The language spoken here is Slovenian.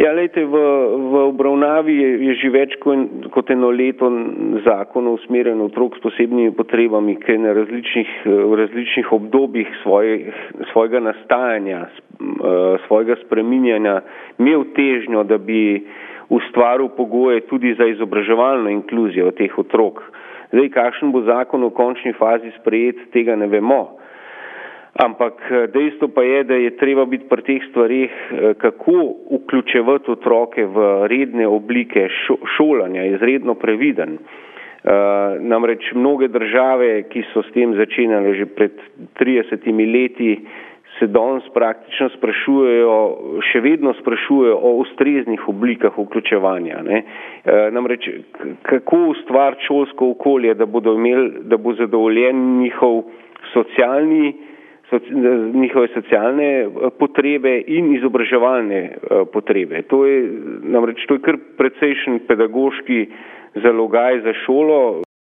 Ja, lejte, v obravnavi je že več kot eno leto zakon o usmerjanju otrok s posebnimi potrebami, ki je v različnih obdobjih svojega nastajanja, svojega spreminjanja imel težnjo, da bi ustvaril pogoje tudi za izobraževalno inkluzijo teh otrok. Zdaj, kakšen bo zakon v končni fazi sprejet, tega ne vemo. Ampak dejstvo pa je, da je treba biti pri teh stvareh, kako vključevati otroke v redne oblike šolanja, izredno previden. Namreč mnoge države, ki so s tem začenjale že pred 30 leti, se danes praktično še vedno sprašujejo o ustreznih oblikah vključevanja. Namreč, kako ustvariti šolsko okolje, da bo zadovoljen njihove socialne potrebe in izobraževalne potrebe. To je kar precejšen pedagoški zalogaj za šolo.